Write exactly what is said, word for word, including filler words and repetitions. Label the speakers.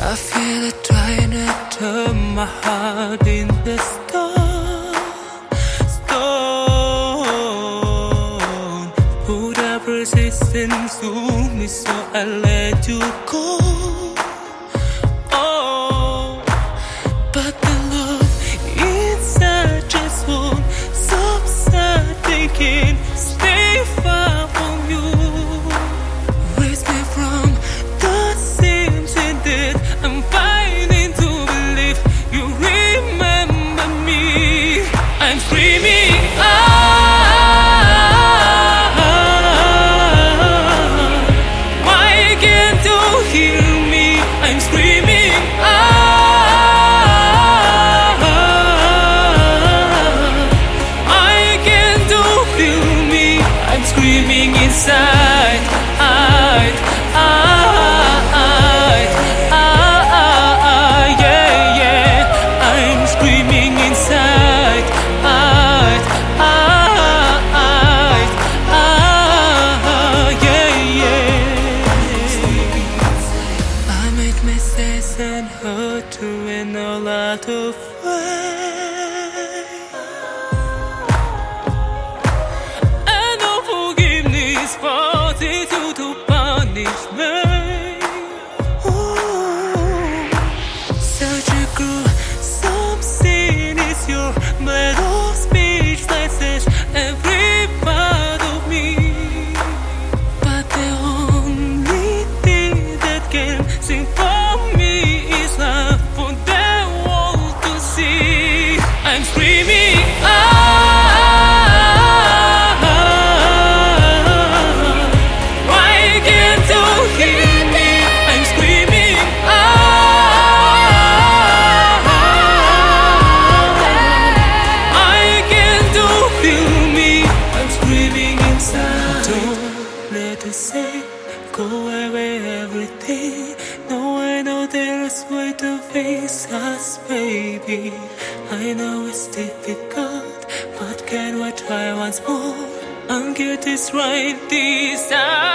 Speaker 1: I feel it trying to turn my heart into stone, stone. Put up resistance to me, so I let you go. Oh, but the love inside just won't subside. They can't stay far from you. Raise me from the seams in that I'm fighting to believe you remember me. I'm screaming out. Why can't you hear me? I'm screaming out. Why can't you feel me? I'm screaming inside. I, I, I, I, yeah, yeah. I'm screaming inside. I, I, I, yeah, yeah. I make mistakes and hurt you in a lot of ways. And no forgiveness forces you to punish me. Ooh, such a gruesome sin is your blood of speech that says every part of me. But the only thing that can sing for me is love for the world to see. I'm screaming out. Why can't you hear me? I'm screaming out. Why can't you feel me? I'm screaming inside. Don't let us say go away everything. No, I know there's way to face us, baby. I know it's difficult, but can we try once more and get this right this time?